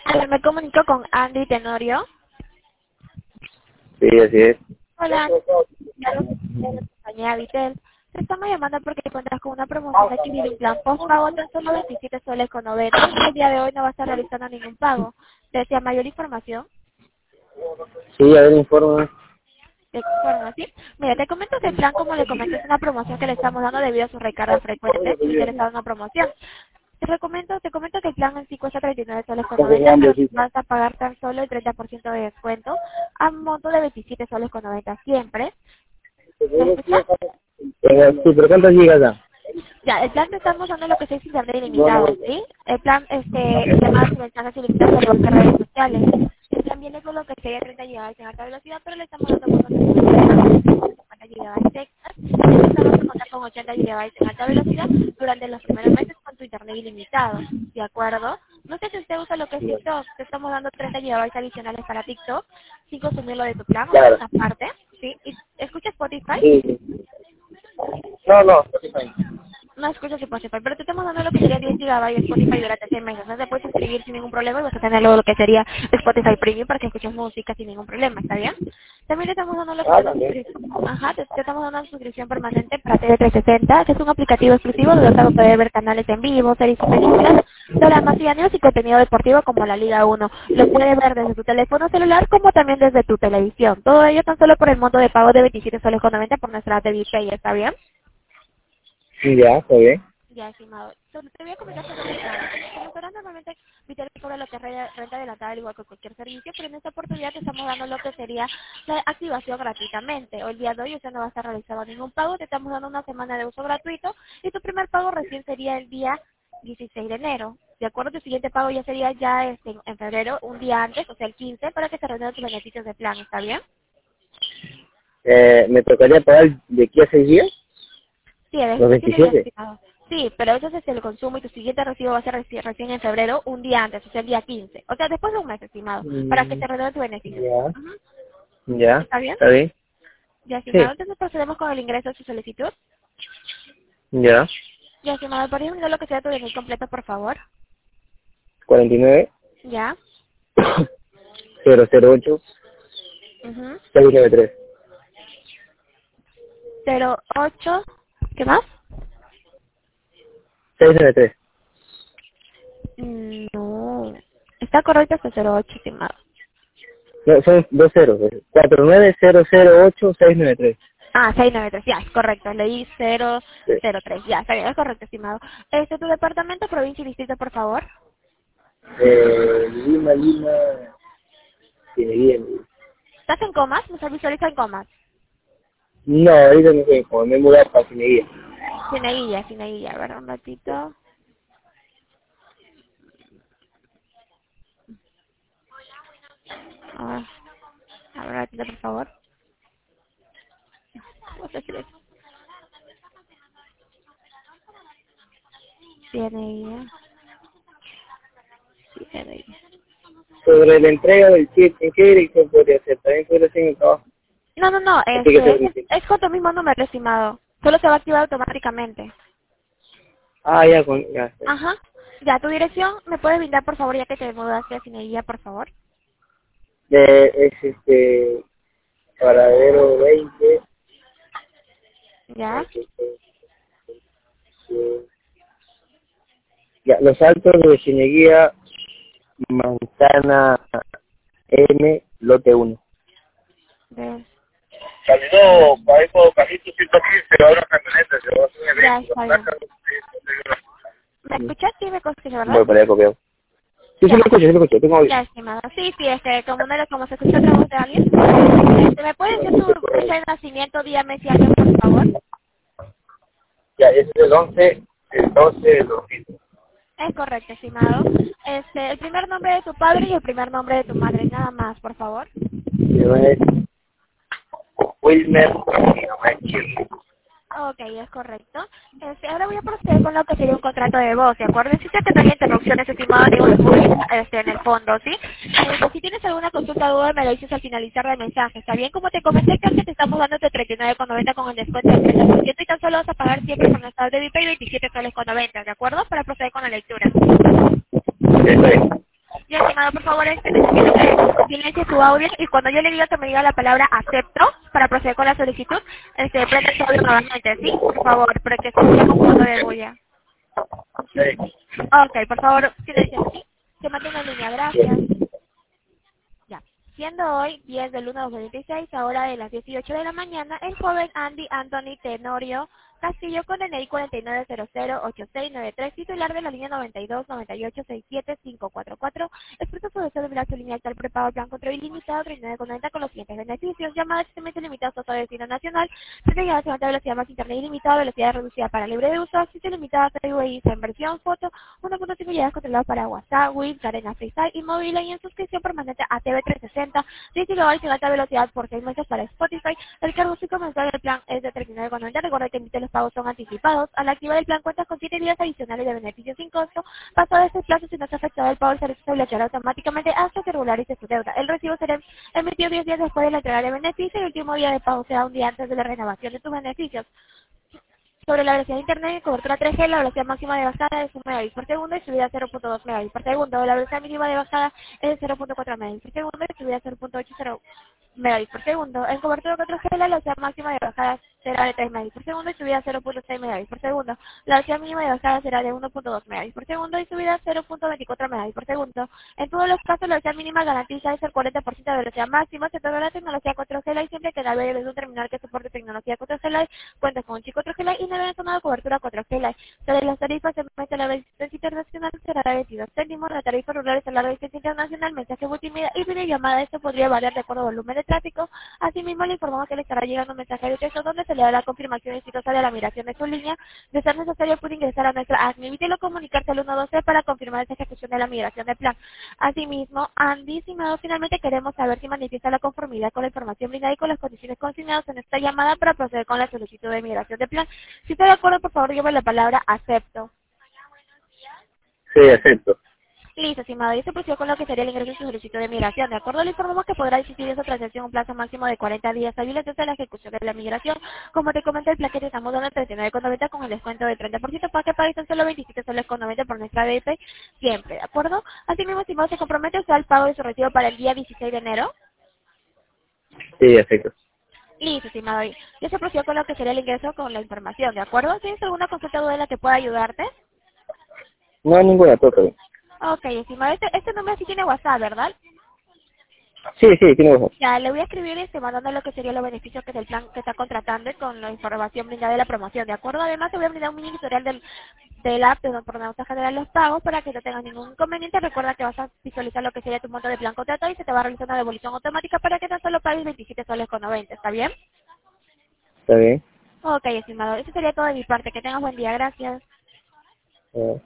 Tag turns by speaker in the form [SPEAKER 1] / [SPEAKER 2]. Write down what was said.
[SPEAKER 1] A ver, me comunico con Andy Tenorio.
[SPEAKER 2] Sí, así es.
[SPEAKER 1] Hola, Carlos de la compañía Vitel. Te estamos llamando porque cuentas con una promoción de adquirir un plan postpago tan solo 27 soles con 90. El día de hoy no va a estar realizando ningún pago. ¿Desea mayor información?
[SPEAKER 2] Sí, a ver, informe.
[SPEAKER 1] ¿De qué forma, sí? Mira, te comento que el plan, como le comenté, es una promoción que le estamos dando debido a su recarga frecuente. Si interesado en una promoción. Te comento que el plan en sí cuesta 39 soles con 90, pero vas a pagar tan solo el 30% de descuento a un monto de 27 soles con 90 siempre. ¿Me escuchas?
[SPEAKER 2] Sí, pero ¿cuántos gigas da?
[SPEAKER 1] Ya, el plan te estamos dando lo que es internet ilimitado, ¿sí? El plan, llamadas y mensajes ilimitados por las redes sociales. El plan viene con lo que sería 30 GB en alta velocidad, pero le estamos dando con 50 GB extras. Y estamos a contar con 80 GB en alta velocidad durante los primeros meses con tu internet ilimitado, ¿de acuerdo? No sé si usted usa lo que es TikTok, te estamos dando 30 GB adicionales para TikTok, sin consumirlo de tu plan, o
[SPEAKER 2] Claro.
[SPEAKER 1] esa parte, ¿sí? ¿Y escucha Spotify?
[SPEAKER 2] Sí, sí. No, Spotify.
[SPEAKER 1] No escuchas Spotify, pero te estamos dando lo que sería 10 GB de Spotify durante 6 meses. No te puedes inscribir sin ningún problema y vas a tener luego lo que sería Spotify Premium para que escuches música sin ningún problema, ¿está bien? También te estamos dando lo que es una
[SPEAKER 2] También.
[SPEAKER 1] suscripción. Ajá, te estamos dando una suscripción permanente para TV360, que es un aplicativo exclusivo donde vas a poder ver canales en vivo, series y películas, dramas y animes y contenido deportivo como la Liga 1. Lo puedes ver desde tu teléfono celular como también desde tu televisión. Todo ello tan solo por el monto de pago de 27 soles con 90 por nuestra TV Pay, ¿está bien?
[SPEAKER 2] Ya, está bien.
[SPEAKER 1] Ya, estimado. Te voy a comentar sobre el plan. Como será normalmente, Vitel cobra lo que es renta adelantada, al igual que cualquier servicio, pero en esta oportunidad te estamos dando lo que sería la activación gratuitamente. Hoy, el día de hoy, usted no va a estar realizando ningún pago, te estamos dando una semana de uso gratuito y tu primer pago recién sería el día 16 de enero. De acuerdo, tu siguiente pago ya sería ya en febrero, un día antes, o sea, el 15, para que se renueven tus beneficios de plan, ¿está bien?
[SPEAKER 2] ¿Me tocaría pagar de aquí a 6 días?
[SPEAKER 1] Sí, es
[SPEAKER 2] ¿Los
[SPEAKER 1] decir, sí, sería
[SPEAKER 2] 27?
[SPEAKER 1] estimado. Sí, pero eso es el consumo y tu siguiente recibo va a ser recién en febrero, un día antes, o sea, el día 15. O sea, después de un mes, estimado, para que se renueve tu beneficio.
[SPEAKER 2] Ya.
[SPEAKER 1] Ujú.
[SPEAKER 2] Ya,
[SPEAKER 1] ¿Está bien?
[SPEAKER 2] está bien.
[SPEAKER 1] Ya, estimado.
[SPEAKER 2] Sí.
[SPEAKER 1] Entonces procedemos con el ingreso de su solicitud.
[SPEAKER 2] Ya.
[SPEAKER 1] Ya, estimado, ¿podrías mirar lo que sea tu DNI completo, por favor?
[SPEAKER 2] 49
[SPEAKER 1] Ya.
[SPEAKER 2] 008
[SPEAKER 1] Mhm.
[SPEAKER 2] 693.
[SPEAKER 1] 08. ¿Qué más?
[SPEAKER 2] 693.
[SPEAKER 1] No. Está correcto hasta 08, estimado.
[SPEAKER 2] No, son dos ceros. 49008 693.
[SPEAKER 1] Ah, 693, ya, es correcto. Leí
[SPEAKER 2] Sí.
[SPEAKER 1] 003, ya, está bien, es correcto, estimado. Tu departamento, provincia y distrito, por favor.
[SPEAKER 2] Lima, tiene bien.
[SPEAKER 1] ¿Estás en comas? ¿Me visualiza en comas?
[SPEAKER 2] No, ahorita no sé, como me he mudado para Cineguía.
[SPEAKER 1] Cieneguilla. A ver, un ratito. Ah, a ver, un ratito, por favor. ¿Cómo se escribe? Cieneguilla. Sí, Cieneguilla.
[SPEAKER 2] Sobre la entrega del chip, ¿en qué dirección podría ser? También podría ser en el trabajo.
[SPEAKER 1] No,
[SPEAKER 2] ¿O tiene que ser en el chip?
[SPEAKER 1] es con tu mismo número, estimado. Solo se va a activar automáticamente.
[SPEAKER 2] Ah, ya, ya está.
[SPEAKER 1] Ajá. Ya, tu dirección, ¿me puedes brindar, por favor, ya que te mudaste a Cieneguilla, por favor?
[SPEAKER 2] Es Paradero 20.
[SPEAKER 1] Ya.
[SPEAKER 2] Ya, Los Altos de Cineguía, Manzana M, lote 1.
[SPEAKER 1] Ves.
[SPEAKER 2] Salió para ir por Cajito 115, ahora camioneta, se va a hacer un
[SPEAKER 1] Ya,
[SPEAKER 2] evento.
[SPEAKER 1] está bien. ¿Me escuchas? Sí, me consigue, ¿verdad?
[SPEAKER 2] Voy para allá, copiado. Sí, sí,
[SPEAKER 1] Ya.
[SPEAKER 2] lo escucho, tengo audio.
[SPEAKER 1] Ya, estimado. Sí, como no como se escucha otra voz de alguien. ¿Me puedes decir tu fecha de nacimiento, día, mes y año, por favor?
[SPEAKER 2] Ya, ese es el 12 del 2000.
[SPEAKER 1] Es correcto, estimado. El primer nombre de tu padre y el primer nombre de tu madre, nada más, por favor.
[SPEAKER 2] Es Wilmer, y no me entiendo.
[SPEAKER 1] Ok, es correcto. Ahora voy a proceder con lo que sería un contrato de voz, ¿de acuerdo? Existe que no hay interrupciones, estimado, ni en el fondo, ¿sí? Si tienes alguna consulta o duda, me lo dices al finalizar del mensaje, ¿está bien? Como te comenté, que te estamos dando de 39,90 con el descuento del 30% y tan solo vas a pagar siempre con nuestra débito y 27 soles con 90, ¿de acuerdo? Para proceder con la lectura.
[SPEAKER 2] Está bien.
[SPEAKER 1] Ya, estimado, por favor, necesito que silencie su audio y cuando yo le diga que me diga la palabra acepto para proceder con la solicitud, prende su audio nuevamente, ¿sí? Por favor, para que se escuche con un poco de bulla.
[SPEAKER 2] Sí.
[SPEAKER 1] Ok, por favor, silencio, ¿sí? Se mantenga en línea, gracias. Ya. Siendo hoy 10 del 1 de 2016, a hora de las 18 de la mañana, el joven Andy Anthony Tenorio Castillo con DNI 49008693, titular de la línea 9298675544, expresa su deseo de mirar su línea actual prepago plan control ilimitado 39,90 con los siguientes beneficios: llamada extremadamente limitada a todo destino nacional, llegada a velocidad más internet ilimitada, velocidad reducida para libre de uso, acceso limitado a CWI en versión foto, 1.5 GB controlado para WhatsApp, WIP, cadena FreeStyle y móvil, y en suscripción permanente a TV360, 10 GB en alta velocidad por 6 meses para Spotify. El cargo fijo mensual del plan es de 39,90. Recuerda que emite los pagos son anticipados. Al activar el plan cuentas con 7 días adicionales de beneficios sin costo. Pasado este plazo, si no se ha afectado el pago, el servicio se bloqueará automáticamente hasta que regularice su deuda. El recibo será emitido 10 días después de la entrega de beneficio y el último día de pago será un día antes de la renovación de tus beneficios. Sobre la velocidad de internet y cobertura 3G, la velocidad máxima de bajada es 1 megabits por segundo y subida a 0.2 megabits por segundo. La velocidad mínima de bajada es 0.4 megabits por segundo y subida a 0.80 megabits por segundo. En cobertura 4G, la velocidad máxima de bajada será de 3 megabits por segundo y subida a 0.6 megabits por segundo. La velocidad mínima de bajada será de 1.2 megabits por segundo y subida a 0.24 megabits por segundo. En todos los casos, la velocidad mínima garantiza es el 40% de velocidad máxima. Se otorga la tecnología 4G Lite siempre que navegue desde un terminal que soporte tecnología 4G Lite, cuenta con un chip 4G Lite y navegue en zona de cobertura 4G Lite. Sobre las tarifas, en la distancia internacional será de 22 céntimos, la tarifa rural es a larga distancia internacional, mensaje multimedia y videollamada. Esto podría variar de acuerdo al volumen de tráfico. Asimismo, le informamos que le estará llegando un mensaje de texto donde se le da la confirmación exitosa de la migración de su línea. De ser necesario, puede ingresar a nuestra ACMI. Evítelo comunicarse al 112 para confirmar esa ejecución de la migración de plan. Asimismo, Andy, estimado, finalmente queremos saber si manifiesta la conformidad con la información brindada y con las condiciones consignadas en esta llamada para proceder con la solicitud de migración de plan. Si está de acuerdo, por favor, dígame la palabra acepto.
[SPEAKER 2] Sí, acepto.
[SPEAKER 1] Listo, estimado. Y se procedió con lo que sería el ingreso de su solicitud de migración. De acuerdo, le informamos que podrá existir esa transacción un plazo máximo de 40 días hábiles desde la ejecución de la migración. Como te comenté, el plan que te estamos dando 39,90 con el descuento del 30% para que pagues tan solo 27 soles con 90 por nuestra BP siempre, ¿de acuerdo? Asimismo, estimado, se compromete usted al pago de su recibo para el día 16 de enero.
[SPEAKER 2] Sí, acepto.
[SPEAKER 1] Listo, estimado. Ya se procedió con lo que sería el ingreso con la información, ¿de acuerdo? ¿Tienes alguna consulta o duda en la que pueda ayudarte?
[SPEAKER 2] No hay ninguna toca.
[SPEAKER 1] Ok, estimado. Este número sí tiene WhatsApp, ¿verdad?
[SPEAKER 2] Sí, sí, tiene razón.
[SPEAKER 1] Ya, le voy a escribir mandando lo que serían los beneficios que del plan que está contratando y con la información brindada de la promoción, ¿de acuerdo? Además, te voy a brindar un mini tutorial del app de por donde vamos a generar los pagos para que no tengas ningún inconveniente. Recuerda que vas a visualizar lo que sería tu monto de plan contratado y se te va a realizar una devolución automática para que tan solo pagues 27 soles con 90, ¿está bien?
[SPEAKER 2] Está bien.
[SPEAKER 1] Ok, estimado. Eso sería todo de mi parte. Que tengas buen día. Gracias.
[SPEAKER 2] Ah.